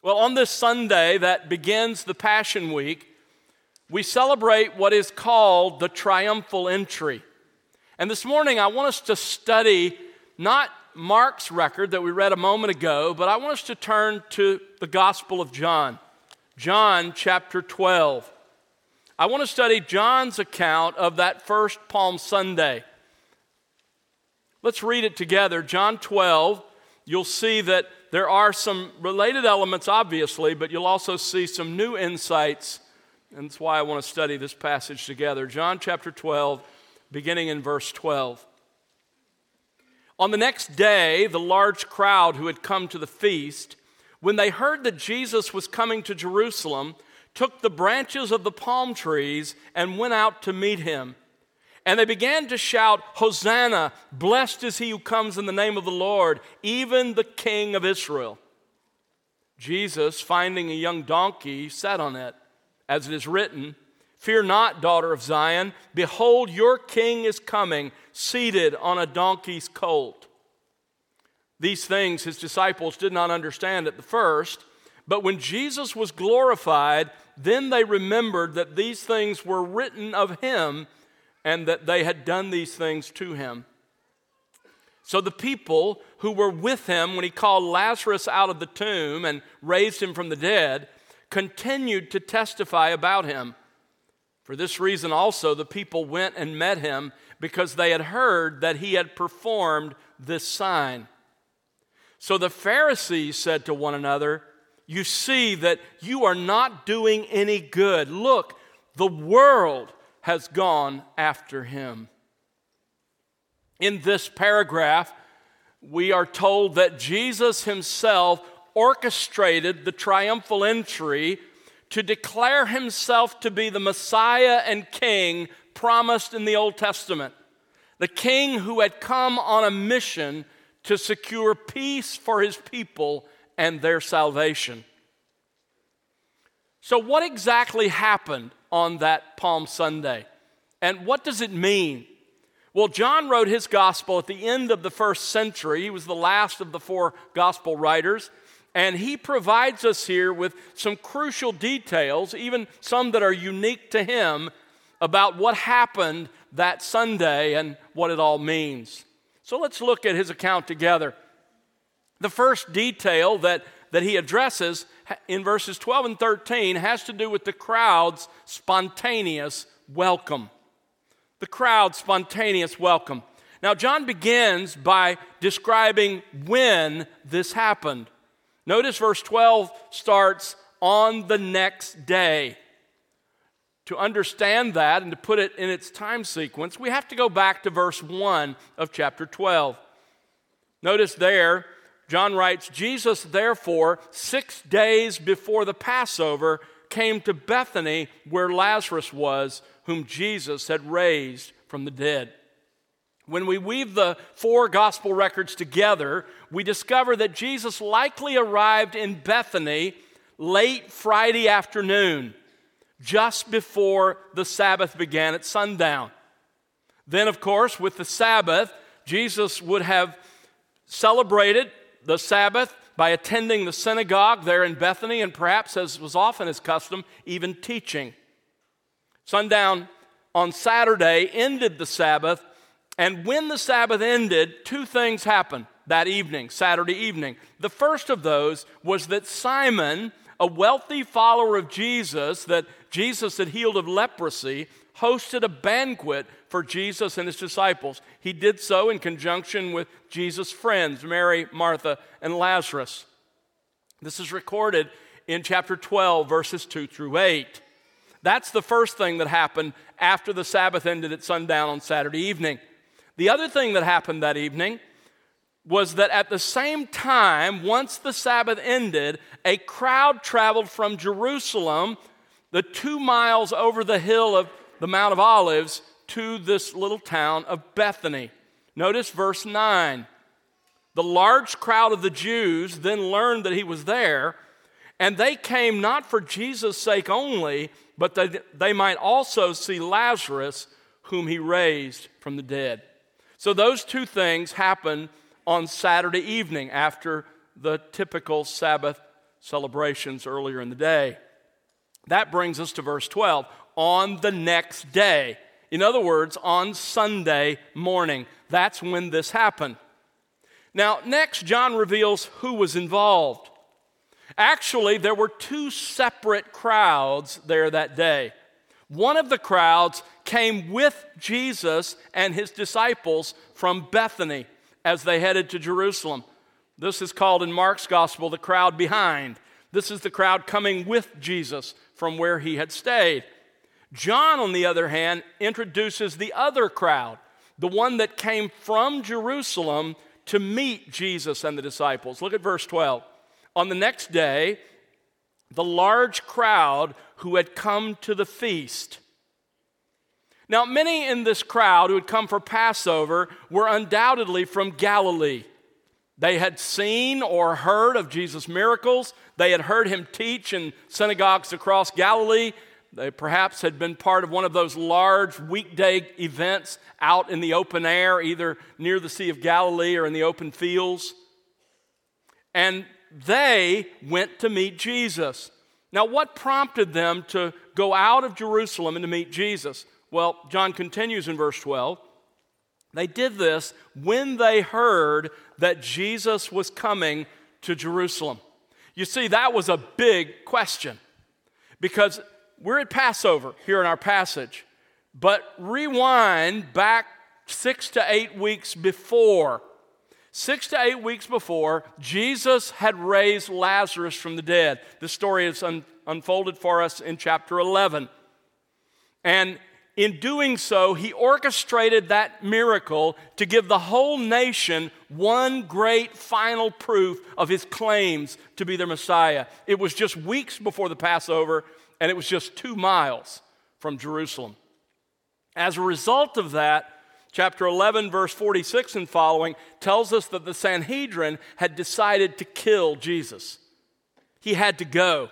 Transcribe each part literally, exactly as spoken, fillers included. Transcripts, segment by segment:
Well, on this Sunday that begins the Passion Week, we celebrate what is called the triumphal entry. And this morning I want us to study not Mark's record that we read a moment ago, but I want us to turn to the Gospel of John, John chapter twelve. I want to study John's account of that first Palm Sunday. Let's read it together. John twelve, you'll see that there are some related elements, obviously, but you'll also see some new insights, and that's why I want to study this passage together. John chapter twelve, beginning in verse twelve. On the next day, the large crowd who had come to the feast, when they heard that Jesus was coming to Jerusalem, took the branches of the palm trees and went out to meet him. And they began to shout, "Hosanna, blessed is he who comes in the name of the Lord, even the King of Israel." Jesus, finding a young donkey, sat on it, as it is written, "Fear not, daughter of Zion, behold, your king is coming, seated on a donkey's colt." These things his disciples did not understand at the first, but when Jesus was glorified, then they remembered that these things were written of him, and that they had done these things to him. So the people who were with him when he called Lazarus out of the tomb and raised him from the dead continued to testify about him. For this reason also the people went and met him, because they had heard that he had performed this sign. So the Pharisees said to one another, "You see that you are not doing any good. Look, the world has gone after him." In this paragraph, we are told that Jesus himself orchestrated the triumphal entry to declare himself to be the Messiah and King promised in the Old Testament, the King who had come on a mission to secure peace for his people and their salvation. So what exactly happened on that Palm Sunday? And what does it mean? Well, John wrote his gospel at the end of the first century. He was the last of the four gospel writers. And he provides us here with some crucial details, even some that are unique to him, about what happened that Sunday and what it all means. So let's look at his account together. The first detail that, that he addresses in verses twelve and thirteen has to do with the crowd's spontaneous welcome. The crowd's spontaneous welcome. Now, John begins by describing when this happened. Notice verse twelve starts, "on the next day." To understand that and to put it in its time sequence, we have to go back to verse one of chapter twelve. Notice there, John writes, "Jesus, therefore, six days before the Passover, came to Bethany where Lazarus was, whom Jesus had raised from the dead." When we weave the four gospel records together, we discover that Jesus likely arrived in Bethany late Friday afternoon, just before the Sabbath began at sundown. Then, of course, with the Sabbath, Jesus would have celebrated the Sabbath by attending the synagogue there in Bethany, and perhaps, as was often his custom, even teaching. Sundown on Saturday ended the Sabbath, and when the Sabbath ended, two things happened that evening, Saturday evening. The first of those was that Simon, a wealthy follower of Jesus that Jesus had healed of leprosy, hosted a banquet for Jesus and his disciples. He did so in conjunction with Jesus' friends, Mary, Martha, and Lazarus. This is recorded in chapter twelve, verses two through eight. That's the first thing that happened after the Sabbath ended at sundown on Saturday evening. The other thing that happened that evening was that at the same time, once the Sabbath ended, a crowd traveled from Jerusalem, the two miles over the hill of the Mount of Olives, to this little town of Bethany. Notice verse nine. The large crowd of the Jews then learned that he was there, and they came not for Jesus' sake only, but that they might also see Lazarus, whom he raised from the dead. So those two things happened on Saturday evening after the typical Sabbath celebrations earlier in the day. That brings us to verse twelve, on the next day. In other words, on Sunday morning. That's when this happened. Now, next, John reveals who was involved. Actually, there were two separate crowds there that day. One of the crowds came with Jesus and his disciples from Bethany as they headed to Jerusalem. This is called in Mark's gospel the crowd behind. This is the crowd coming with Jesus from where he had stayed. John, on the other hand, introduces the other crowd, the one that came from Jerusalem to meet Jesus and the disciples. Look at verse twelve. On the next day, the large crowd who had come to the feast. Now, many in this crowd who had come for Passover were undoubtedly from Galilee. They had seen or heard of Jesus' miracles. They had heard him teach in synagogues across Galilee. They perhaps had been part of one of those large weekday events out in the open air, either near the Sea of Galilee or in the open fields. And they went to meet Jesus. Now, what prompted them to go out of Jerusalem and to meet Jesus? Well, John continues in verse twelve. They did this when they heard that Jesus was coming to Jerusalem. You see, that was a big question because we're at Passover here in our passage, but rewind back six to eight weeks before. Six to eight weeks before, Jesus had raised Lazarus from the dead. This story is un- unfolded for us in chapter eleven. And in doing so, he orchestrated that miracle to give the whole nation one great final proof of his claims to be their Messiah. It was just weeks before the Passover, and it was just two miles from Jerusalem. As a result of that, chapter eleven, verse forty-six and following tells us that the Sanhedrin had decided to kill Jesus. He had to go.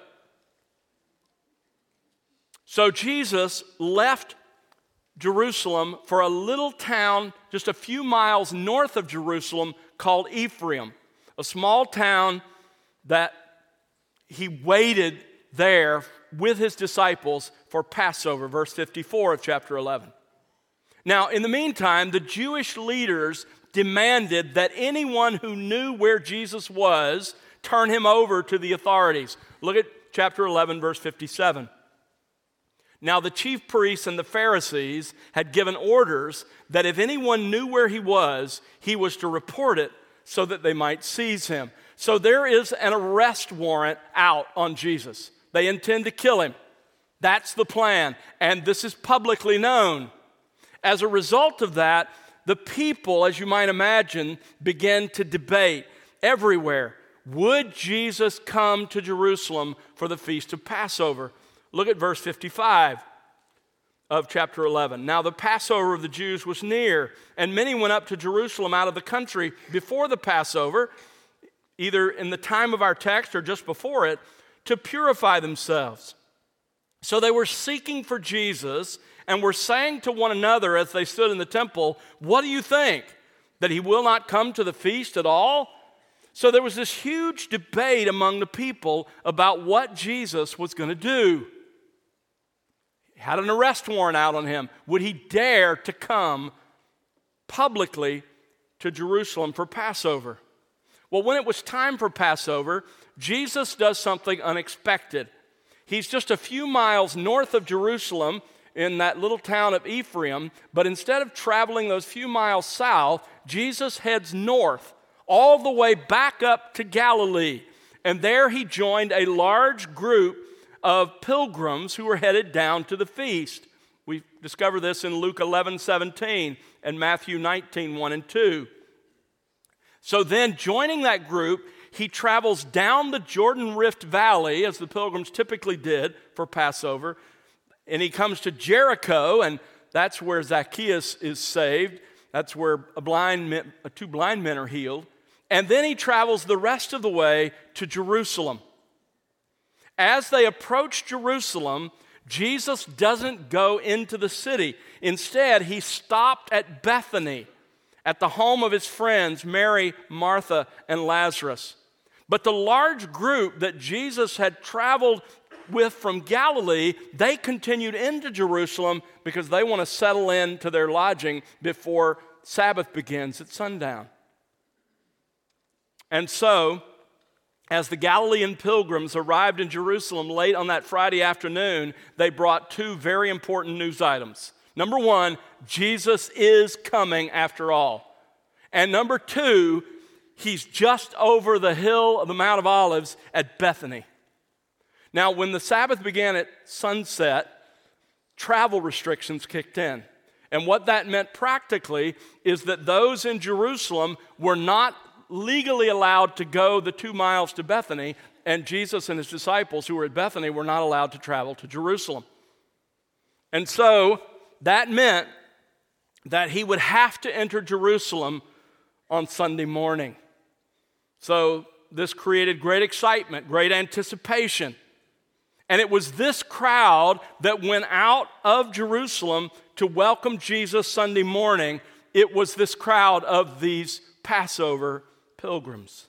So Jesus left Jerusalem for a little town just a few miles north of Jerusalem called Ephraim, a small town that he waited there with his disciples for Passover, verse fifty-four of chapter eleven. Now, in the meantime, the Jewish leaders demanded that anyone who knew where Jesus was turn him over to the authorities. Look at chapter eleven, verse fifty-seven. Now, the chief priests and the Pharisees had given orders that if anyone knew where he was, he was to report it so that they might seize him. So there is an arrest warrant out on Jesus. They intend to kill him. That's the plan, and this is publicly known. As a result of that, the people, as you might imagine, began to debate everywhere. Would Jesus come to Jerusalem for the feast of Passover? Look at verse fifty-five of chapter eleven. Now the Passover of the Jews was near, and many went up to Jerusalem out of the country before the Passover, either in the time of our text or just before it, to purify themselves. So they were seeking for Jesus and were saying to one another as they stood in the temple, "What do you think? That he will not come to the feast at all?" So there was this huge debate among the people about what Jesus was going to do. He had an arrest warrant out on him. Would he dare to come publicly to Jerusalem for Passover? Well, when it was time for Passover, Jesus does something unexpected. He's just a few miles north of Jerusalem in that little town of Ephraim, but instead of traveling those few miles south, Jesus heads north, all the way back up to Galilee. And there he joined a large group of pilgrims who were headed down to the feast. We discover this in Luke eleven seventeen and Matthew nineteen one and two. So then, joining that group, he travels down the Jordan Rift Valley, as the pilgrims typically did for Passover, and he comes to Jericho, and that's where Zacchaeus is saved. That's where a blind men, two blind men are healed. And then he travels the rest of the way to Jerusalem. As they approach Jerusalem, Jesus doesn't go into the city. Instead, he stopped at Bethany, at the home of his friends, Mary, Martha, and Lazarus. But the large group that Jesus had traveled with from Galilee, they continued into Jerusalem because they want to settle into their lodging before Sabbath begins at sundown. And so, as the Galilean pilgrims arrived in Jerusalem late on that Friday afternoon, they brought two very important news items. Number one, Jesus is coming after all. And number two, he's just over the hill of the Mount of Olives at Bethany. Now, when the Sabbath began at sunset, travel restrictions kicked in. And what that meant practically is that those in Jerusalem were not legally allowed to go the two miles to Bethany, and Jesus and his disciples who were at Bethany were not allowed to travel to Jerusalem. And so that meant that he would have to enter Jerusalem on Sunday morning. So this created great excitement, great anticipation. And it was this crowd that went out of Jerusalem to welcome Jesus Sunday morning. It was this crowd of these Passover pilgrims.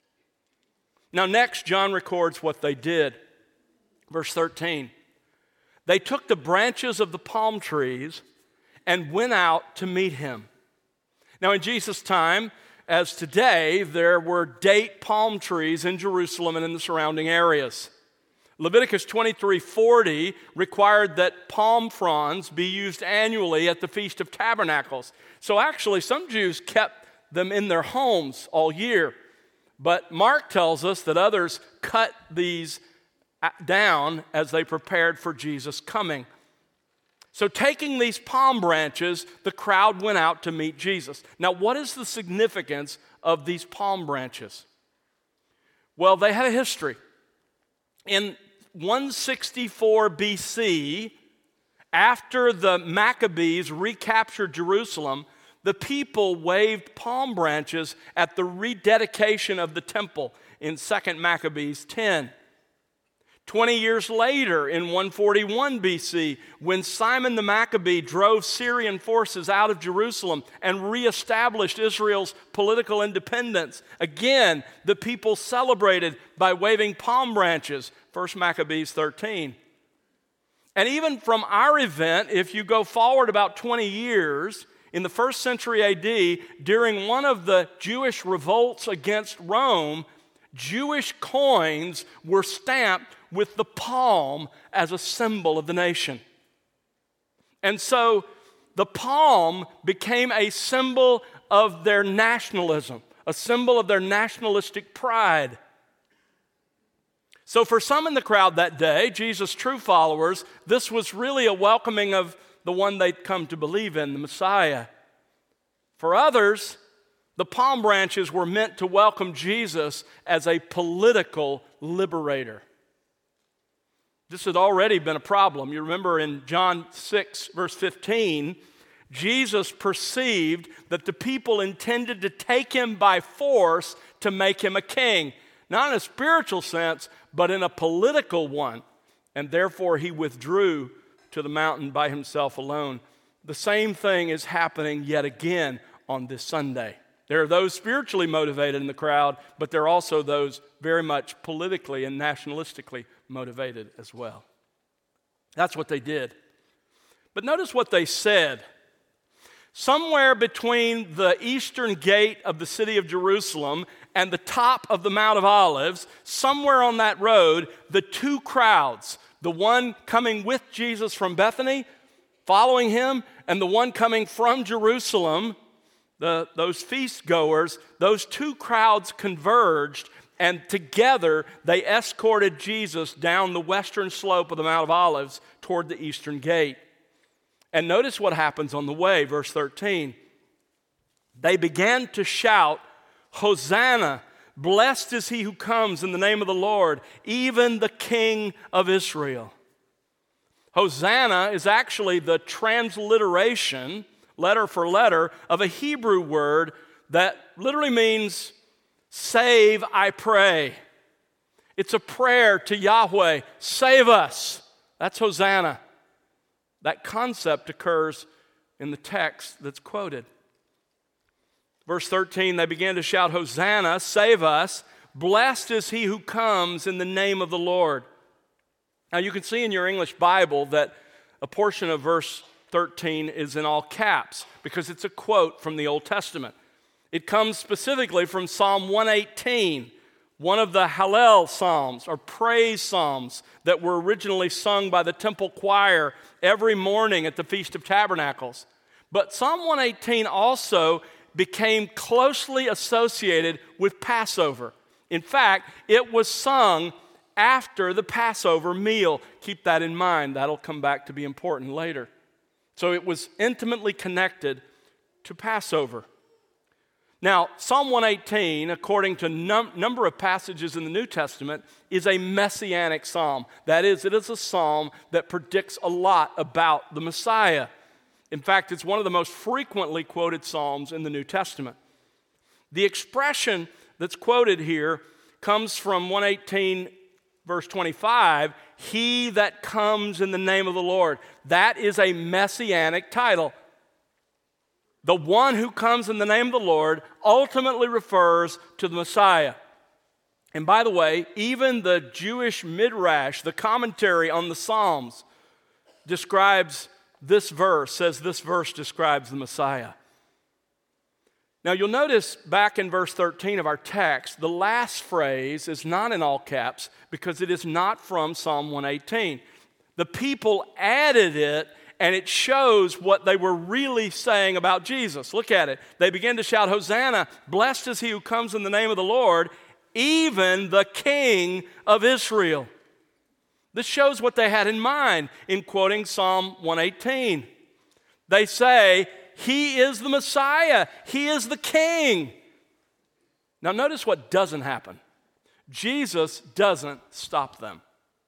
Now next, John records what they did. Verse thirteen. They took the branches of the palm trees and went out to meet him. Now in Jesus' time, as today, there were date palm trees in Jerusalem and in the surrounding areas. Leviticus twenty-three forty required that palm fronds be used annually at the Feast of Tabernacles. So actually, some Jews kept them in their homes all year. But Mark tells us that others cut these down as they prepared for Jesus' coming. So taking these palm branches, the crowd went out to meet Jesus. Now, what is the significance of these palm branches? Well, they had a history. In one sixty-four B C, after the Maccabees recaptured Jerusalem, the people waved palm branches at the rededication of the temple in Second Maccabees ten. Twenty years later, in one forty-one B C, when Simon the Maccabee drove Syrian forces out of Jerusalem and reestablished Israel's political independence, again, the people celebrated by waving palm branches, First Maccabees thirteen. And even from our event, if you go forward about twenty years, in the first century A D, during one of the Jewish revolts against Rome, Jewish coins were stamped with the palm as a symbol of the nation. And so the palm became a symbol of their nationalism, a symbol of their nationalistic pride. So for some in the crowd that day, Jesus' true followers, this was really a welcoming of the one they'd come to believe in, the Messiah. For others, the palm branches were meant to welcome Jesus as a political liberator. This had already been a problem. You remember in John six, verse fifteen, Jesus perceived that the people intended to take him by force to make him a king. Not in a spiritual sense, but in a political one. And therefore he withdrew to the mountain by himself alone. The same thing is happening yet again on this Sunday. There are those spiritually motivated in the crowd, but there are also those very much politically and nationalistically motivated as well. That's what they did. But notice what they said. Somewhere between the eastern gate of the city of Jerusalem and the top of the Mount of Olives, somewhere on that road, the two crowds, the one coming with Jesus from Bethany, following him, and the one coming from Jerusalem, the, those feast goers, those two crowds converged, and together they escorted Jesus down the western slope of the Mount of Olives toward the eastern gate. And notice what happens on the way, verse thirteen. They began to shout, "Hosanna! Blessed is he who comes in the name of the Lord, even the King of Israel." Hosanna is actually the transliteration, letter for letter, of a Hebrew word that literally means, "Save, I pray." It's a prayer to Yahweh, "Save us." That's Hosanna. That concept occurs in the text that's quoted. Verse thirteen, they began to shout, "Hosanna, save us. Blessed is he who comes in the name of the Lord. Now you can see in your English Bible that a portion of verse thirteen is in all caps because it's a quote from the Old Testament. It comes specifically from Psalm one eighteen, one of the Hallel Psalms, or praise psalms that were originally sung by the temple choir every morning at the Feast of Tabernacles. But Psalm one eighteen also became closely associated with Passover. In fact, it was sung after the Passover meal. Keep that in mind. That'll come back to be important later. So it was intimately connected to Passover. Now, Psalm one eighteen, according to num- number of passages in the New Testament, is a messianic psalm. That is, it is a psalm that predicts a lot about the Messiah. In fact, it's one of the most frequently quoted psalms in the New Testament. The expression that's quoted here comes from one eighteen, verse twenty-five, he that comes in the name of the Lord. That is a messianic title. The one who comes in the name of the Lord ultimately refers to the Messiah. And by the way, even the Jewish Midrash, the commentary on the Psalms, describes this verse, says this verse describes the Messiah. Now you'll notice back in verse thirteen of our text, the last phrase is not in all caps because it is not from Psalm one eighteen. The people added it, and it shows what they were really saying about Jesus. Look at it. They begin to shout, Hosanna, blessed is he who comes in the name of the Lord, even the King of Israel. This shows what they had in mind in quoting Psalm one eighteen. They say, he is the Messiah. He is the King. Now notice what doesn't happen. Jesus doesn't stop them.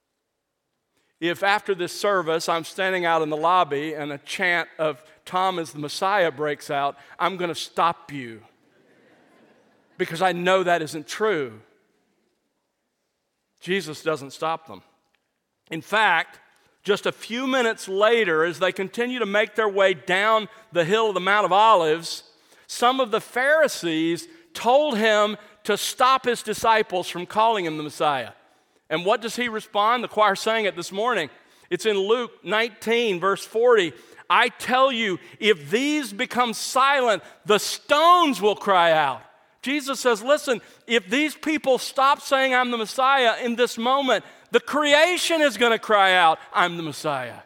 If after this service I'm standing out in the lobby and a chant of Tom is the Messiah breaks out, I'm going to stop you because I know that isn't true. Jesus doesn't stop them. In fact, just a few minutes later, as they continue to make their way down the hill of the Mount of Olives, some of the Pharisees told him to stop his disciples from calling him the Messiah. And what does he respond? The choir sang it this morning. It's in Luke nineteen, verse forty. I tell you, if these become silent, the stones will cry out. Jesus says, listen, if these people stop saying I'm the Messiah in this moment, the creation is going to cry out, I'm the Messiah.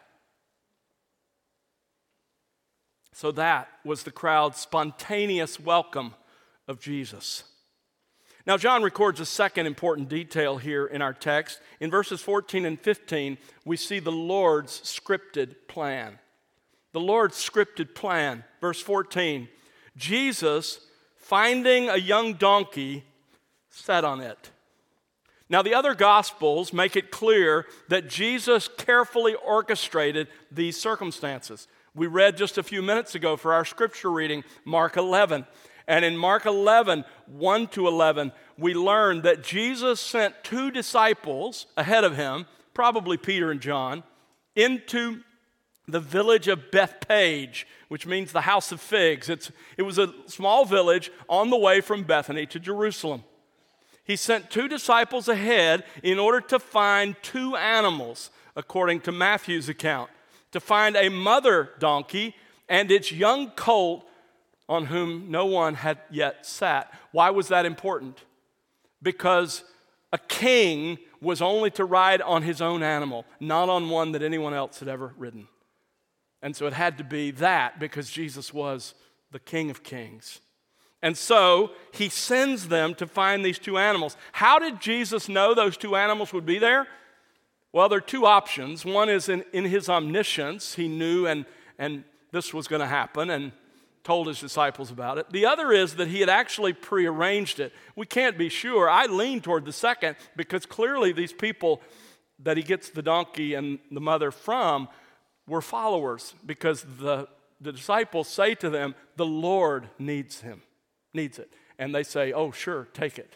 So that was the crowd's spontaneous welcome of Jesus. Now, John records a second important detail here in our text. In verses fourteen and fifteen, we see the Lord's scripted plan. The Lord's scripted plan. Verse fourteen, Jesus, finding a young donkey, sat on it. Now, the other Gospels make it clear that Jesus carefully orchestrated these circumstances. We read just a few minutes ago for our scripture reading, Mark eleven. And in Mark eleven, one to eleven, we learn that Jesus sent two disciples ahead of him, probably Peter and John, into the village of Bethpage, which means the house of figs. It's, it was a small village on the way from Bethany to Jerusalem. He sent two disciples ahead in order to find two animals, according to Matthew's account, to find a mother donkey and its young colt on whom no one had yet sat. Why was that important? Because a king was only to ride on his own animal, not on one that anyone else had ever ridden. And so it had to be that because Jesus was the King of Kings. And so he sends them to find these two animals. How did Jesus know those two animals would be there? Well, there are two options. One is in, in his omniscience. He knew and, and this was going to happen and told his disciples about it. The other is that he had actually prearranged it. We can't be sure. I lean toward the second because clearly these people that he gets the donkey and the mother from were followers because the, the disciples say to them, the Lord needs him, needs it. And they say, oh, sure, take it.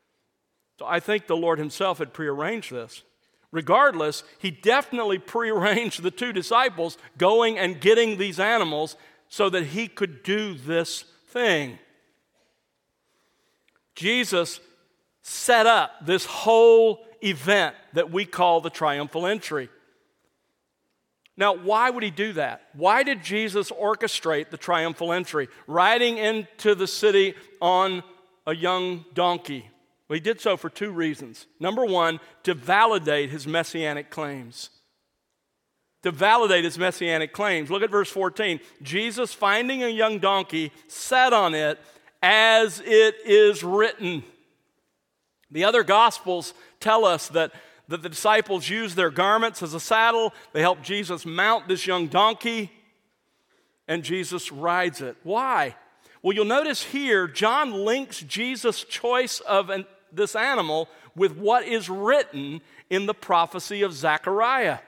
So I think the Lord himself had prearranged this. Regardless, he definitely prearranged the two disciples going and getting these animals so that he could do this thing. Jesus set up this whole event that we call the triumphal entry. Now, why would he do that? Why did Jesus orchestrate the triumphal entry, riding into the city on a young donkey? Well, he did so for two reasons. Number one, to validate his messianic claims. To validate his messianic claims. Look at verse fourteen. Jesus, finding a young donkey, sat on it as it is written. The other Gospels tell us that, that the disciples used their garments as a saddle. They helped Jesus mount this young donkey, and Jesus rides it. Why? Well, you'll notice here, John links Jesus' choice of an, this animal with what is written in the prophecy of Zechariah.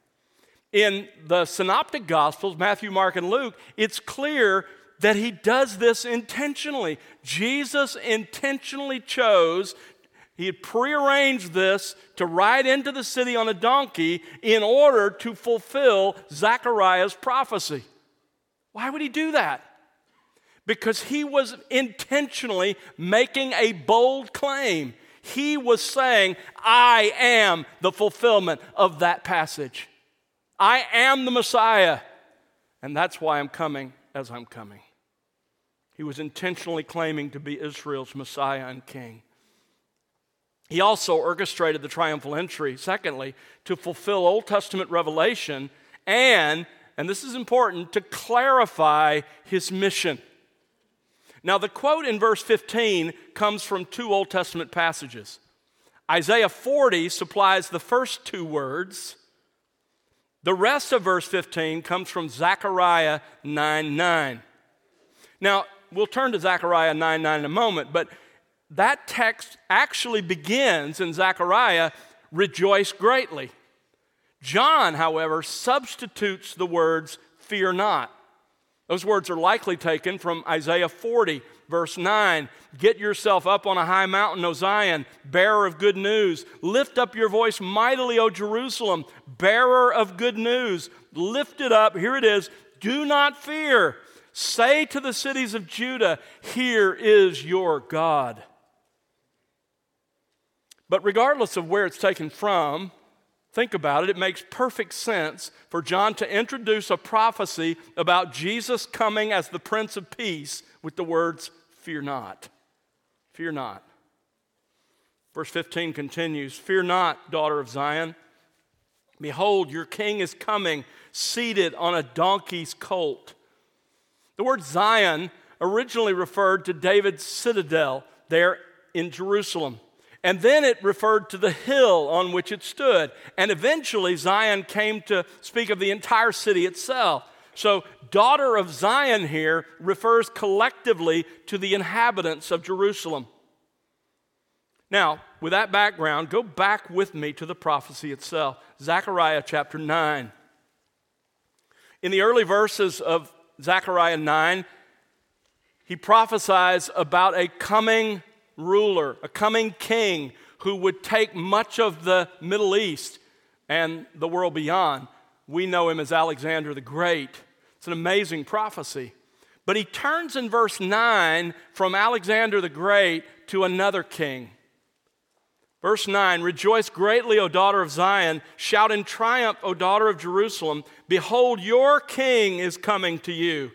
In the Synoptic Gospels, Matthew, Mark, and Luke, it's clear that he does this intentionally. Jesus intentionally chose, he had prearranged this to ride into the city on a donkey in order to fulfill Zechariah's prophecy. Why would he do that? Because he was intentionally making a bold claim. He was saying, I am the fulfillment of that passage. I am the Messiah, and that's why I'm coming as I'm coming. He was intentionally claiming to be Israel's Messiah and King. He also orchestrated the triumphal entry, secondly, to fulfill Old Testament revelation and, and this is important, to clarify his mission. Now, the quote in verse fifteen comes from two Old Testament passages. Isaiah forty supplies the first two words. The rest of verse fifteen comes from Zechariah nine nine. Now, we'll turn to Zechariah nine nine in a moment, but that text actually begins in Zechariah, rejoice greatly. John, however, substitutes the words, fear not. Those words are likely taken from Isaiah forty, verse nine. Get yourself up on a high mountain, O Zion, bearer of good news. Lift up your voice mightily, O Jerusalem, bearer of good news. Lift it up, here it is, do not fear. Say to the cities of Judah, here is your God. But regardless of where it's taken from, think about it, it makes perfect sense for John to introduce a prophecy about Jesus coming as the Prince of Peace with the words, fear not. Fear not. Verse fifteen continues, fear not, daughter of Zion. Behold, your king is coming, seated on a donkey's colt. The word Zion originally referred to David's citadel there in Jerusalem. And then it referred to the hill on which it stood. And eventually Zion came to speak of the entire city itself. So daughter of Zion here refers collectively to the inhabitants of Jerusalem. Now, with that background, go back with me to the prophecy itself. Zechariah chapter nine. In the early verses of Zechariah nine, he prophesies about a coming ruler, a coming king who would take much of the Middle East and the world beyond. We know him as Alexander the Great. It's an amazing prophecy. But he turns in verse nine from Alexander the Great to another king. Verse nine, rejoice greatly, O daughter of Zion. Shout in triumph, O daughter of Jerusalem. Behold, your king is coming to you.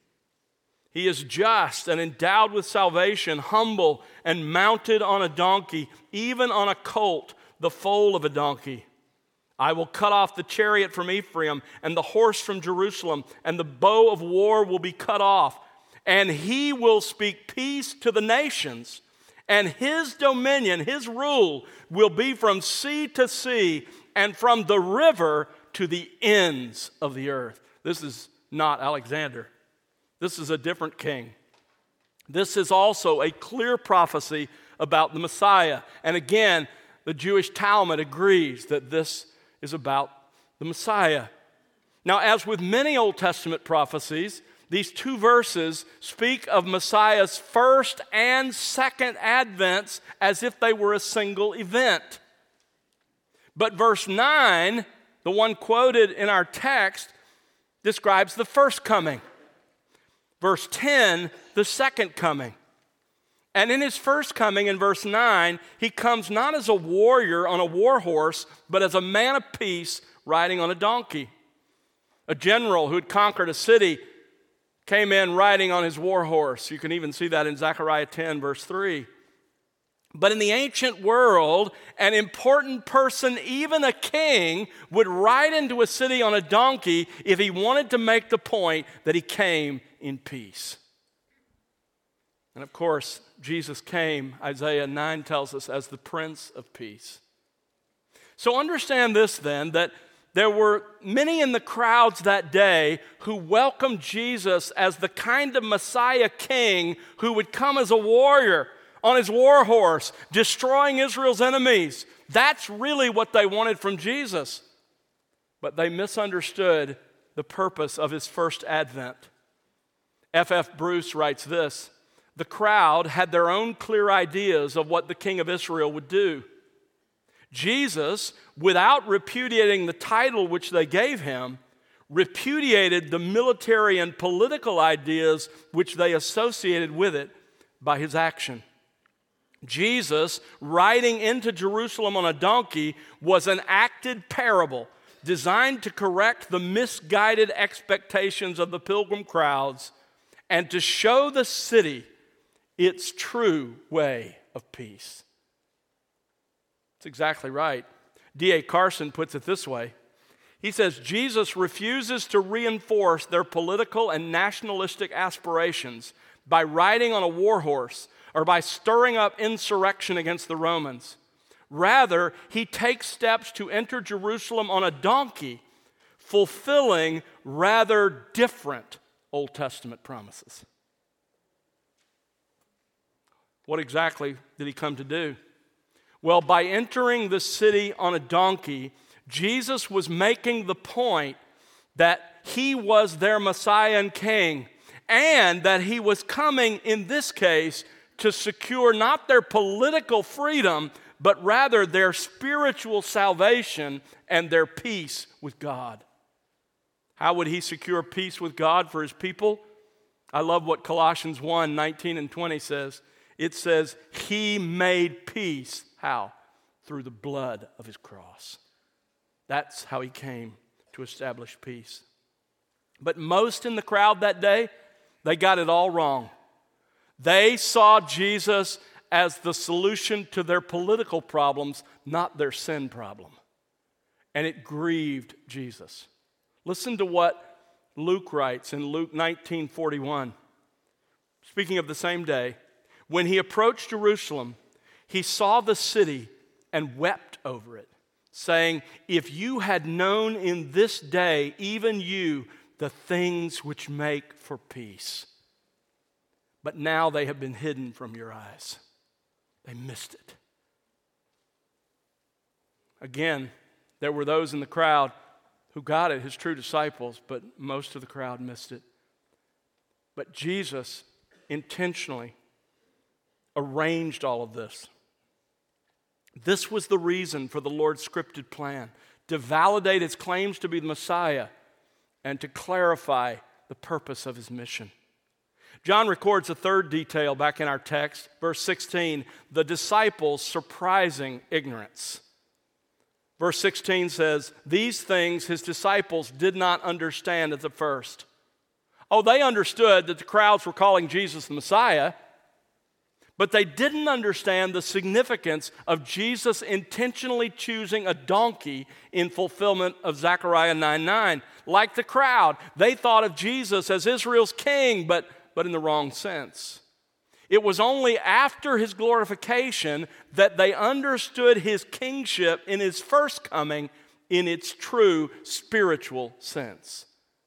He is just and endowed with salvation, humble and mounted on a donkey, even on a colt, the foal of a donkey. I will cut off the chariot from Ephraim and the horse from Jerusalem, and the bow of war will be cut off. And he will speak peace to the nations, and his dominion, his rule, will be from sea to sea and from the river to the ends of the earth. This is not Alexander. This is a different king. This is also a clear prophecy about the Messiah. And again, the Jewish Talmud agrees that this is about the Messiah. Now, as with many Old Testament prophecies, these two verses speak of Messiah's first and second advents as if they were a single event. But verse nine, the one quoted in our text, describes the first coming. Verse ten, the second coming. And in his first coming, in verse nine, he comes not as a warrior on a war horse, but as a man of peace riding on a donkey. A general who had conquered a city came in riding on his war horse. You can even see that in Zechariah ten, verse three. But in the ancient world, an important person, even a king, would ride into a city on a donkey if he wanted to make the point that he came in peace. And of course, Jesus came, Isaiah nine tells us, as the Prince of Peace. So understand this then, that there were many in the crowds that day who welcomed Jesus as the kind of Messiah king who would come as a warrior on his war horse, destroying Israel's enemies. That's really what they wanted from Jesus. But they misunderstood the purpose of his first advent. F F Bruce writes this: the crowd had their own clear ideas of what the king of Israel would do. Jesus, without repudiating the title which they gave him, repudiated the military and political ideas which they associated with it by his action. Jesus, riding into Jerusalem on a donkey, was an acted parable designed to correct the misguided expectations of the pilgrim crowds and to show the city its true way of peace. That's exactly right. D A Carson puts it this way. He says, Jesus refuses to reinforce their political and nationalistic aspirations by riding on a war horse or by stirring up insurrection against the Romans. Rather, he takes steps to enter Jerusalem on a donkey, fulfilling rather different Old Testament promises. What exactly did he come to do? Well, by entering the city on a donkey, Jesus was making the point that he was their Messiah and King, and that he was coming, in this case, to secure not their political freedom, but rather their spiritual salvation and their peace with God. How would he secure peace with God for his people? I love what Colossians one, nineteen and twenty says. It says, he made peace. How? Through the blood of his cross. That's how he came to establish peace. But most in the crowd that day, they got it all wrong. They saw Jesus as the solution to their political problems, not their sin problem. And it grieved Jesus. Listen to what Luke writes in Luke nineteen forty-one. Speaking of the same day, when he approached Jerusalem, he saw the city and wept over it, saying, if you had known in this day, even you, the things which make for peace. But now they have been hidden from your eyes. They missed it. Again, there were those in the crowd who got it, his true disciples, but most of the crowd missed it. But Jesus intentionally arranged all of this. This was the reason for the Lord's scripted plan, to validate his claims to be the Messiah and to clarify the purpose of his mission. John records a third detail back in our text, verse sixteen, the disciples' surprising ignorance. Verse sixteen says, these things his disciples did not understand at the first. Oh, they understood that the crowds were calling Jesus the Messiah, but they didn't understand the significance of Jesus intentionally choosing a donkey in fulfillment of Zechariah nine nine. Like the crowd, they thought of Jesus as Israel's king, but, but in the wrong sense. It was only after his glorification that they understood his kingship in his first coming in its true spiritual sense.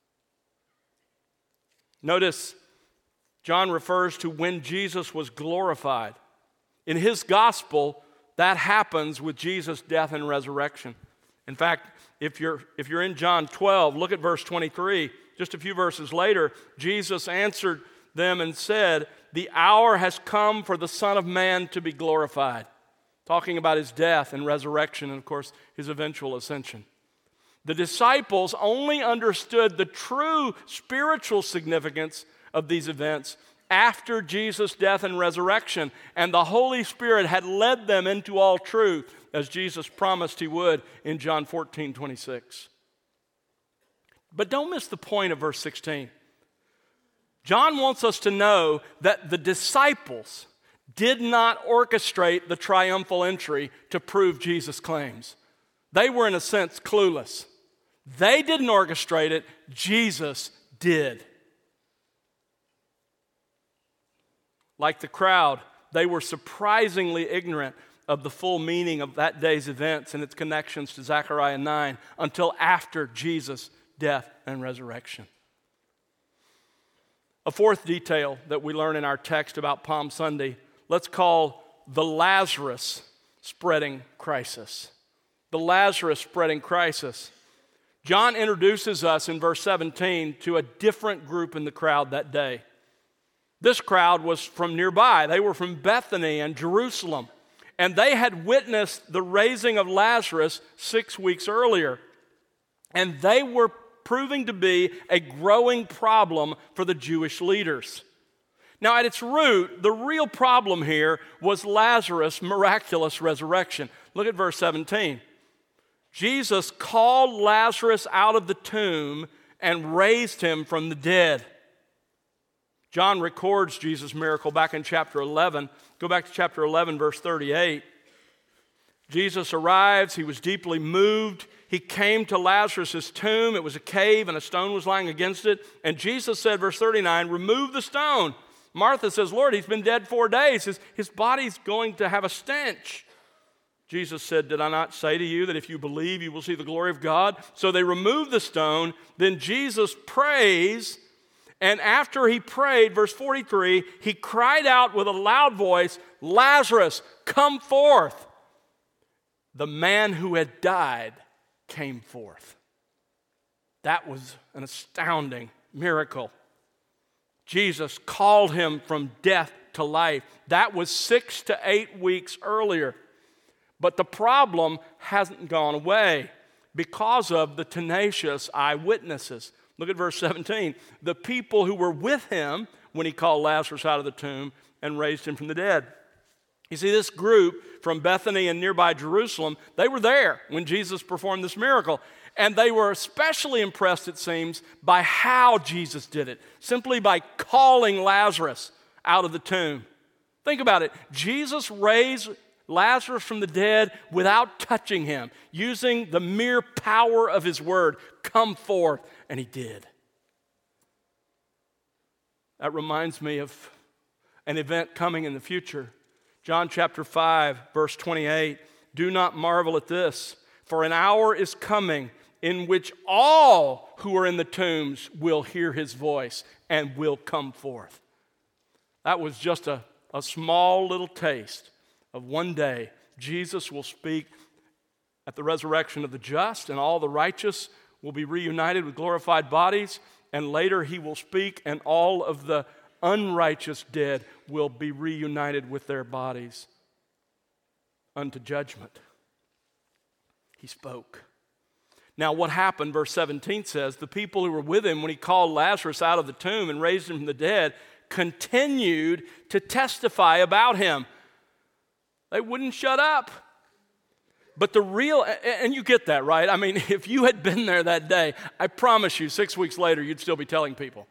Notice, John refers to when Jesus was glorified. In his gospel, that happens with Jesus' death and resurrection. In fact, if you're, if you're in John twelve, look at verse twenty-three. Just a few verses later, Jesus answered them and said, the hour has come for the Son of Man to be glorified. Talking about his death and resurrection and, of course, his eventual ascension. The disciples only understood the true spiritual significance of these events after Jesus' death and resurrection, and the Holy Spirit had led them into all truth, as Jesus promised he would in John fourteen twenty-six. But don't miss the point of verse sixteen. John wants us to know that the disciples did not orchestrate the triumphal entry to prove Jesus' claims. They were, in a sense, clueless. They didn't orchestrate it, Jesus did. Like the crowd, they were surprisingly ignorant of the full meaning of that day's events and its connections to Zechariah nine until after Jesus' death and resurrection. A fourth detail that we learn in our text about Palm Sunday, let's call the Lazarus spreading crisis. The Lazarus spreading crisis. John introduces us in verse seventeen to a different group in the crowd that day. This crowd was from nearby. They were from Bethany and Jerusalem, and they had witnessed the raising of Lazarus six weeks earlier. And they were proving to be a growing problem for the Jewish leaders. Now, at its root, the real problem here was Lazarus' miraculous resurrection. Look at verse seventeen. Jesus called Lazarus out of the tomb and raised him from the dead. John records Jesus' miracle back in chapter eleven. Go back to chapter eleven, verse thirty-eight. Jesus arrives. He was deeply moved. He came to Lazarus' tomb. It was a cave, and a stone was lying against it. And Jesus said, verse thirty-nine, remove the stone. Martha says, Lord, he's been dead four days. His, his body's going to have a stench. Jesus said, did I not say to you that if you believe, you will see the glory of God? So they removed the stone. Then Jesus prays. And after he prayed, verse forty-three, he cried out with a loud voice, Lazarus, come forth. The man who had died came forth. That was an astounding miracle. Jesus called him from death to life. That was six to eight weeks earlier. But the problem hasn't gone away because of the tenacious eyewitnesses. Look at verse seventeen. The people who were with him when he called Lazarus out of the tomb and raised him from the dead. You see, this group from Bethany and nearby Jerusalem, they were there when Jesus performed this miracle. And they were especially impressed, it seems, by how Jesus did it, simply by calling Lazarus out of the tomb. Think about it. Jesus raised Lazarus from the dead without touching him, using the mere power of his word, come forth, and he did. That reminds me of an event coming in the future. John chapter five, verse twenty-eight, do not marvel at this, for an hour is coming in which all who are in the tombs will hear his voice and will come forth. That was just a, a small little taste of one day Jesus will speak at the resurrection of the just, and all the righteous will be reunited with glorified bodies, and later he will speak and all of the unrighteous dead will be reunited with their bodies unto judgment. He spoke. Now what happened, verse seventeen says, the people who were with him when he called Lazarus out of the tomb and raised him from the dead continued to testify about him. They wouldn't shut up. But the real, and you get that, right? I mean, if you had been there that day, I promise you, six weeks later, you'd still be telling people.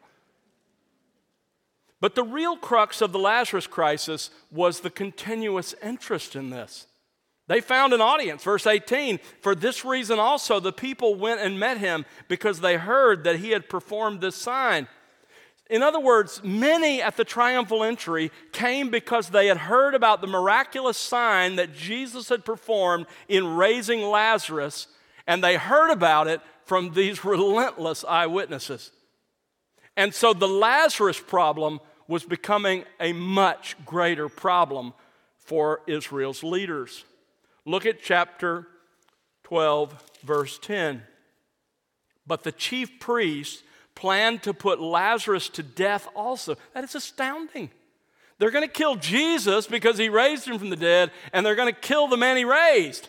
But the real crux of the Lazarus crisis was the continuous interest in this. They found an audience. Verse eighteen, for this reason also the people went and met him because they heard that he had performed this sign. In other words, many at the triumphal entry came because they had heard about the miraculous sign that Jesus had performed in raising Lazarus, and they heard about it from these relentless eyewitnesses. And so the Lazarus problem was becoming a much greater problem for Israel's leaders. Look at chapter twelve, verse ten. But the chief priests planned to put Lazarus to death also. That is astounding. They're going to kill Jesus because he raised him from the dead, and they're going to kill the man he raised.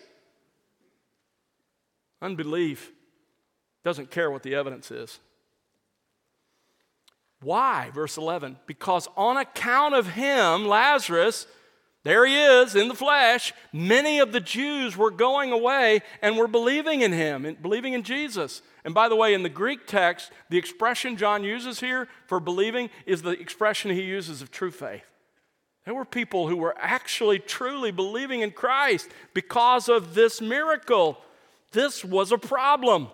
Unbelief doesn't care what the evidence is. Why? Verse eleven, because on account of him, Lazarus, there he is in the flesh, many of the Jews were going away and were believing in him, and believing in Jesus. And by the way, in the Greek text, the expression John uses here for believing is the expression he uses of true faith. There were people who were actually truly believing in Christ because of this miracle. This was a problem.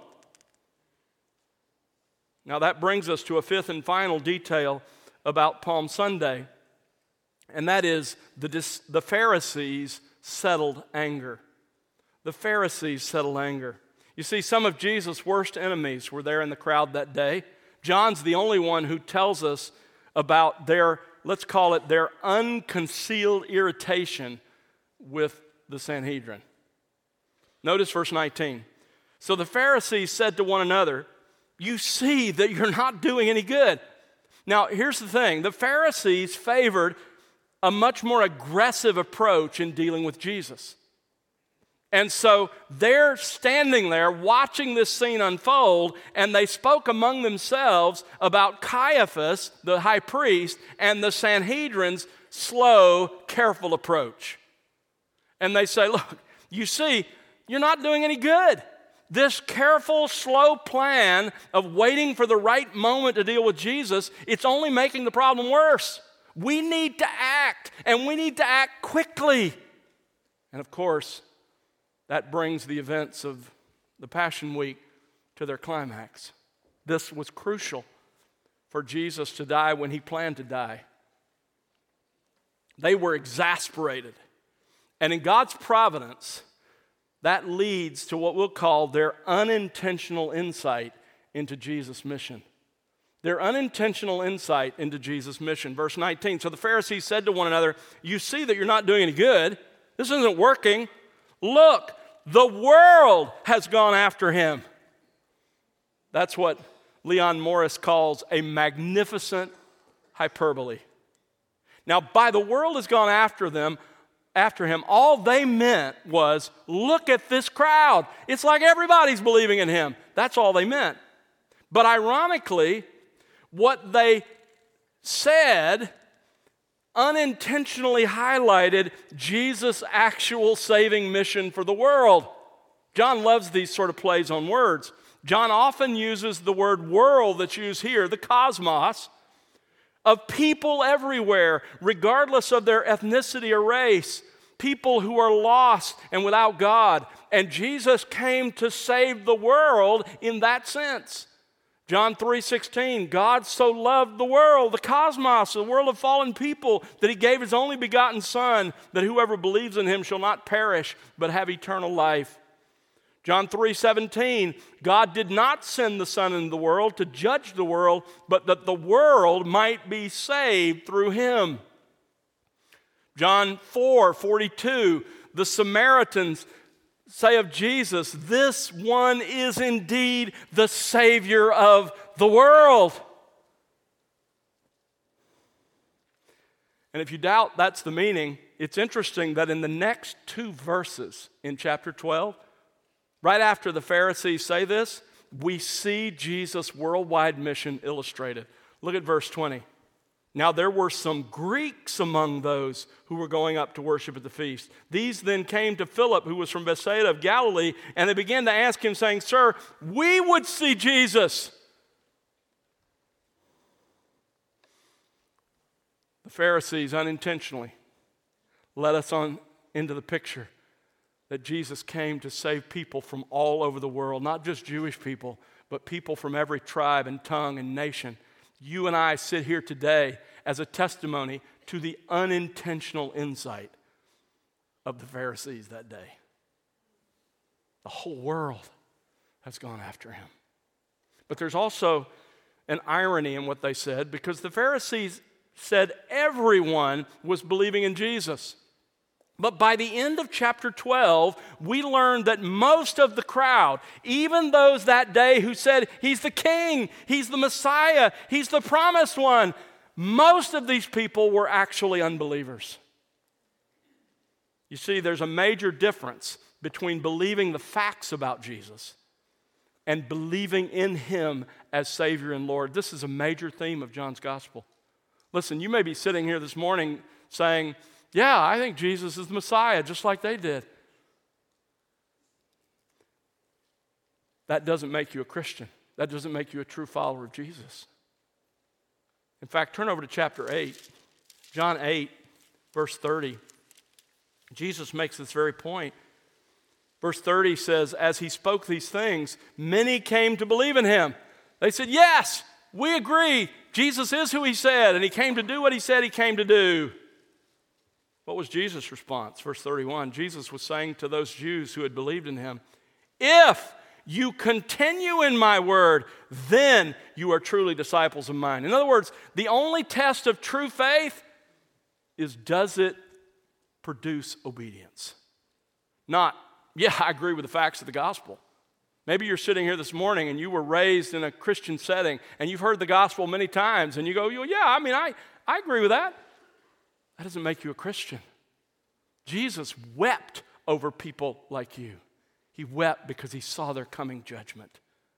Now that brings us to a fifth and final detail about Palm Sunday, and that is the, dis- the Pharisees settled anger. The Pharisees settled anger. You see, some of Jesus' worst enemies were there in the crowd that day. John's the only one who tells us about their, let's call it their unconcealed irritation with the Sanhedrin. Notice verse nineteen. So the Pharisees said to one another, "You see that you're not doing any good." Now, here's the thing. The Pharisees favored a much more aggressive approach in dealing with Jesus. And so they're standing there watching this scene unfold, and they spoke among themselves about Caiaphas, the high priest, and the Sanhedrin's slow, careful approach. And they say, look, you see, you're not doing any good. This careful, slow plan of waiting for the right moment to deal with Jesus, it's only making the problem worse. We need to act, and we need to act quickly. And of course, that brings the events of the Passion Week to their climax. This was crucial for Jesus to die when he planned to die. They were exasperated. And in God's providence, that leads to what we'll call their unintentional insight into Jesus' mission. Their unintentional insight into Jesus' mission. Verse nineteen, so the Pharisees said to one another, "You see that you're not doing any good. This isn't working. Look, the world has gone after him." That's what Leon Morris calls a magnificent hyperbole. Now, by the world has gone after them, after him, all they meant was, look at this crowd. It's like everybody's believing in him. That's all they meant. But ironically, what they said unintentionally highlighted Jesus' actual saving mission for the world. John loves these sort of plays on words. John often uses the word world that's used here, the cosmos, of people everywhere, regardless of their ethnicity or race, people who are lost and without God. And Jesus came to save the world in that sense. John three sixteen, God so loved the world, the cosmos, the world of fallen people, that he gave his only begotten Son, that whoever believes in him shall not perish, but have eternal life. John three seventeen, God did not send the Son into the world to judge the world, but that the world might be saved through him. John four forty-two, the Samaritans say of Jesus, this one is indeed the Savior of the world. And if you doubt that's the meaning, it's interesting that in the next two verses in chapter twelve, right after the Pharisees say this, we see Jesus' worldwide mission illustrated. Look at verse twenty. Now there were some Greeks among those who were going up to worship at the feast. These then came to Philip, who was from Bethsaida of Galilee, and they began to ask him, saying, "Sir, we would see Jesus." The Pharisees unintentionally led us on into the picture that Jesus came to save people from all over the world, not just Jewish people, but people from every tribe and tongue and nation. You and I sit here today as a testimony to the unintentional insight of the Pharisees that day. The whole world has gone after him. But there's also an irony in what they said, because the Pharisees said everyone was believing in Jesus. But by the end of chapter twelve, we learned that most of the crowd, even those that day who said, he's the king, he's the Messiah, he's the promised one, most of these people were actually unbelievers. You see, there's a major difference between believing the facts about Jesus and believing in him as Savior and Lord. This is a major theme of John's gospel. Listen, you may be sitting here this morning saying, yeah, I think Jesus is the Messiah, just like they did. That doesn't make you a Christian. That doesn't make you a true follower of Jesus. In fact, turn over to chapter eight, John eight, verse thirty. Jesus makes this very point. Verse thirty says, as he spoke these things, many came to believe in him. They said, yes, we agree. Jesus is who he said, and he came to do what he said he came to do. What was Jesus' response? Verse thirty-one, Jesus was saying to those Jews who had believed in him, if you continue in my word, then you are truly disciples of mine. In other words, the only test of true faith is, does it produce obedience? Not, yeah, I agree with the facts of the gospel. Maybe you're sitting here this morning and you were raised in a Christian setting and you've heard the gospel many times and you go, yeah, I mean, I, I agree with that. That doesn't make you a Christian. Jesus wept over people like you. He wept because he saw their coming judgment.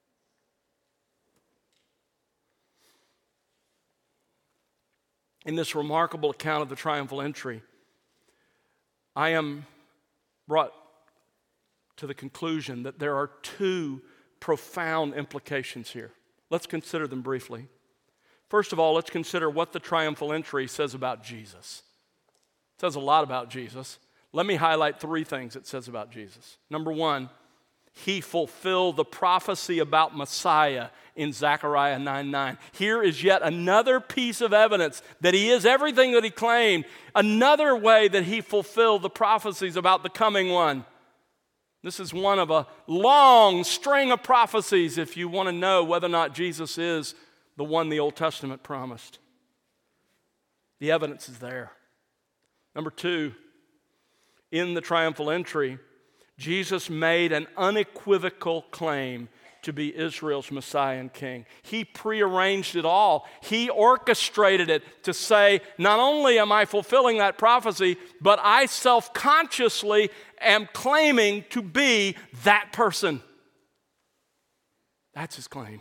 In this remarkable account of the triumphal entry, I am brought to the conclusion that there are two profound implications here. Let's consider them briefly. First of all, let's consider what the triumphal entry says about Jesus. It says a lot about Jesus. Let me highlight three things it says about Jesus. Number one, he fulfilled the prophecy about Messiah in Zechariah nine nine. Here is yet another piece of evidence that he is everything that he claimed. Another way that he fulfilled the prophecies about the coming one. This is one of a long string of prophecies if you want to know whether or not Jesus is the one the Old Testament promised. The evidence is there. Number two, in the triumphal entry, Jesus made an unequivocal claim to be Israel's Messiah and King. He prearranged it all. He orchestrated it to say, not only am I fulfilling that prophecy, but I self-consciously am claiming to be that person. That's his claim.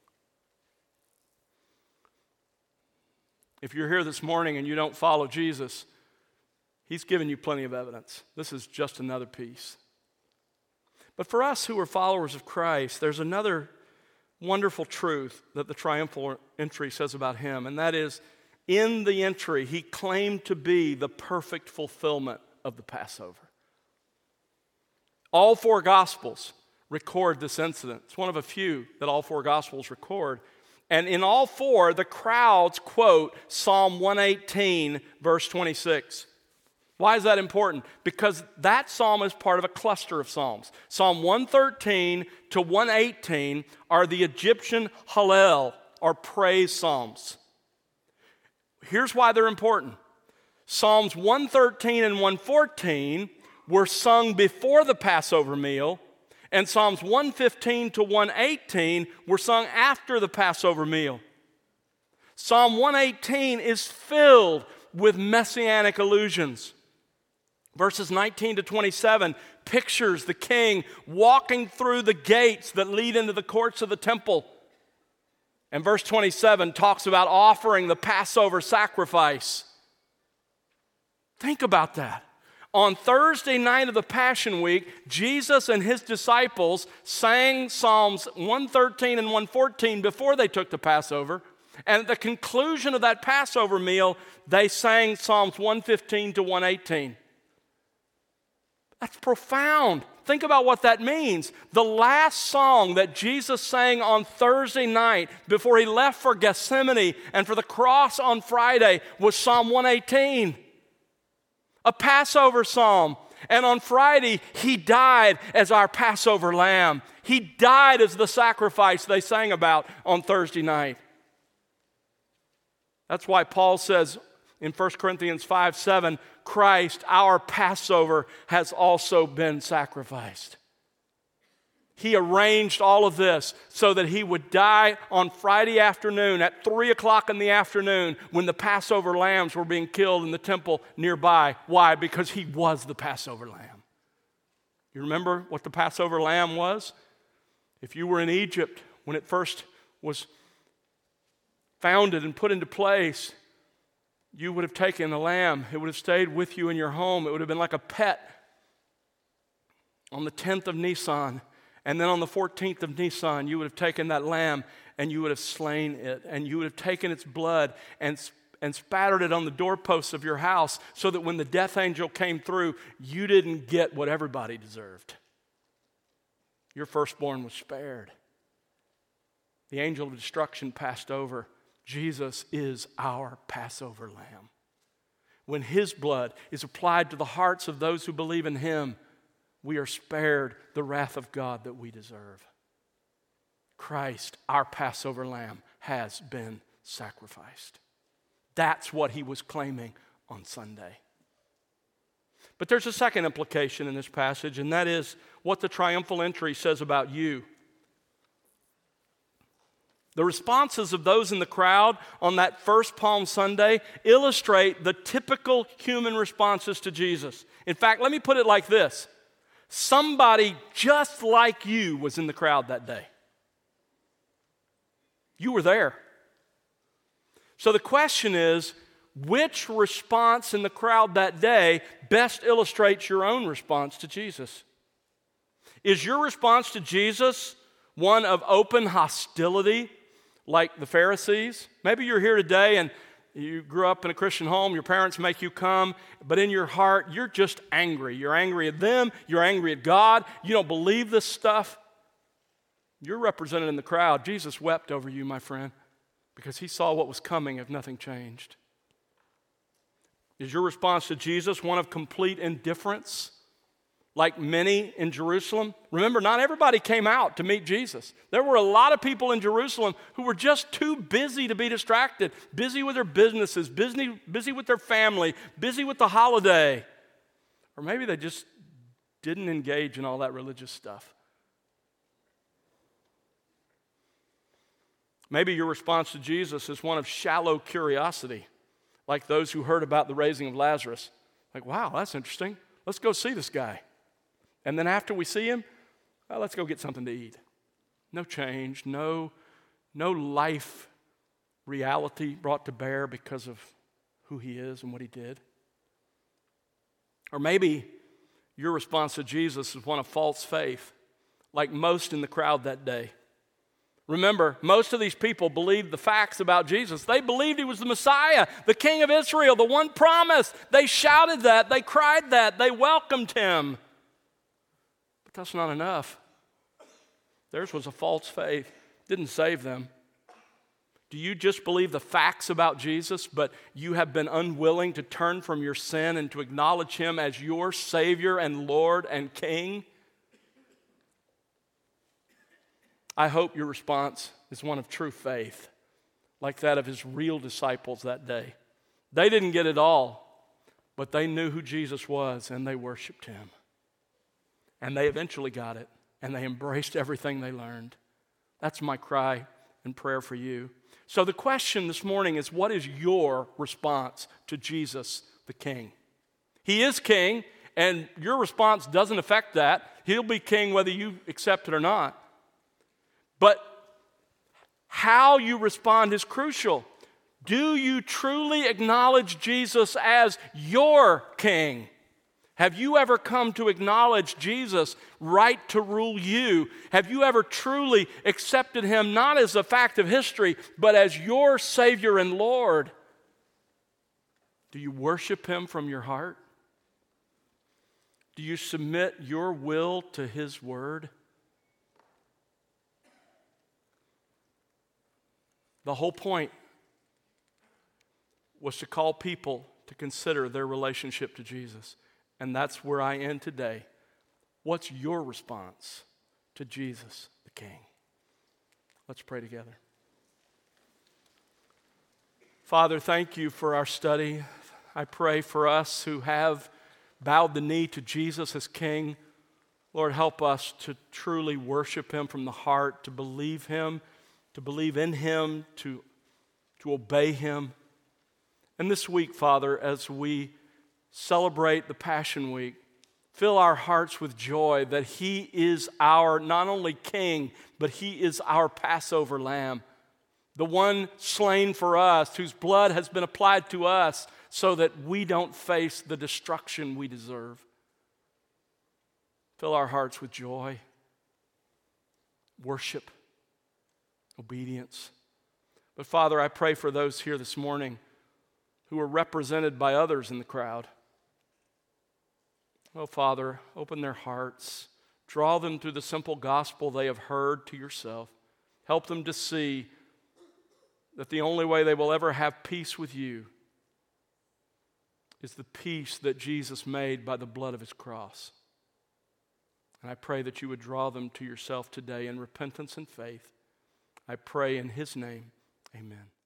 If you're here this morning and you don't follow Jesus, he's given you plenty of evidence. This is just another piece. But for us who are followers of Christ, there's another wonderful truth that the triumphal entry says about him, and that is, in the entry, he claimed to be the perfect fulfillment of the Passover. All four Gospels record this incident. It's one of a few that all four Gospels record. And in all four, the crowds quote Psalm one eighteen, verse twenty-six. Why is that important? Because that psalm is part of a cluster of psalms. Psalm one thirteen to one eighteen are the Egyptian Hallel, or praise psalms. Here's why they're important. Psalms one thirteen and one fourteen were sung before the Passover meal, and Psalms one fifteen to one eighteen were sung after the Passover meal. Psalm one eighteen is filled with messianic allusions. Verses nineteen to twenty-seven pictures the king walking through the gates that lead into the courts of the temple. And verse twenty-seven talks about offering the Passover sacrifice. Think about that. On Thursday night of the Passion Week, Jesus and his disciples sang Psalms one thirteen and one fourteen before they took the Passover. And at the conclusion of that Passover meal, they sang Psalms one fifteen to one eighteen. That's profound. Think about what that means. The last song that Jesus sang on Thursday night before he left for Gethsemane and for the cross on Friday was Psalm one eighteen, a Passover psalm. And on Friday, he died as our Passover lamb. He died as the sacrifice they sang about on Thursday night. That's why Paul says in First Corinthians five seven, Christ, our Passover, has also been sacrificed. He arranged all of this so that he would die on Friday afternoon at three o'clock in the afternoon when the Passover lambs were being killed in the temple nearby. Why? Because he was the Passover lamb. You remember what the Passover lamb was? If you were in Egypt when it first was founded and put into place, you would have taken the lamb. It would have stayed with you in your home. It would have been like a pet on the tenth of Nisan. And then on the fourteenth of Nisan, you would have taken that lamb and you would have slain it. And you would have taken its blood and, and spattered it on the doorposts of your house so that when the death angel came through, you didn't get what everybody deserved. Your firstborn was spared. The angel of destruction passed over. Jesus is our Passover lamb. When his blood is applied to the hearts of those who believe in him, we are spared the wrath of God that we deserve. Christ, our Passover lamb, has been sacrificed. That's what he was claiming on Sunday. But there's a second implication in this passage, and that is what the triumphal entry says about you. The responses of those in the crowd on that first Palm Sunday illustrate the typical human responses to Jesus. In fact, let me put it like this. Somebody just like you was in the crowd that day. You were there. So the question is, which response in the crowd that day best illustrates your own response to Jesus? Is your response to Jesus one of open hostility, like the Pharisees? Maybe you're here today and you grew up in a Christian home, your parents make you come, but in your heart, you're just angry. You're angry at them, you're angry at God, you don't believe this stuff. You're represented in the crowd. Jesus wept over you, my friend, because he saw what was coming if nothing changed. Is your response to Jesus one of complete indifference? Like many in Jerusalem? Remember, not everybody came out to meet Jesus. There were a lot of people in Jerusalem who were just too busy to be distracted, busy with their businesses, busy, busy with their family, busy with the holiday. Or maybe they just didn't engage in all that religious stuff. Maybe your response to Jesus is one of shallow curiosity, like those who heard about the raising of Lazarus. Like, wow, that's interesting. Let's go see this guy. And then after we see him, well, let's go get something to eat. No change, no, no life reality brought to bear because of who he is and what he did. Or maybe your response to Jesus is one of false faith, like most in the crowd that day. Remember, most of these people believed the facts about Jesus. They believed he was the Messiah, the King of Israel, the one promised. They shouted that, they cried that, they welcomed him. But that's not enough. Theirs was a false faith. Didn't save them. Do you just believe the facts about Jesus, but you have been unwilling to turn from your sin and to acknowledge him as your Savior and Lord and King? I hope your response is one of true faith, like that of his real disciples that day. They didn't get it all, but they knew who Jesus was and they worshiped him. And they eventually got it, and they embraced everything they learned. That's my cry and prayer for you. So the question this morning is, what is your response to Jesus the King? He is King, and your response doesn't affect that. He'll be King whether you accept it or not. But how you respond is crucial. Do you truly acknowledge Jesus as your King? Have you ever come to acknowledge Jesus' right to rule you? Have you ever truly accepted him not as a fact of history, but as your Savior and Lord? Do you worship him from your heart? Do you submit your will to his word? The whole point was to call people to consider their relationship to Jesus. And that's where I end today. What's your response to Jesus the King? Let's pray together. Father, thank you for our study. I pray for us who have bowed the knee to Jesus as King. Lord, help us to truly worship him from the heart, to believe him, to believe in him, to, to obey him. And this week, Father, as we celebrate the Passion Week, Fill our hearts with joy that He is our not only King, but He is our Passover lamb, the one slain for us, whose blood has been applied to us so that we don't face the destruction we deserve. Fill our hearts with joy, worship, obedience. But Father, I pray for those here this morning who are represented by others in the crowd. Oh, Father, open their hearts. Draw them through the simple gospel they have heard to yourself. Help them to see that the only way they will ever have peace with you is the peace that Jesus made by the blood of His cross. And I pray that you would draw them to yourself today in repentance and faith. I pray in His name, amen.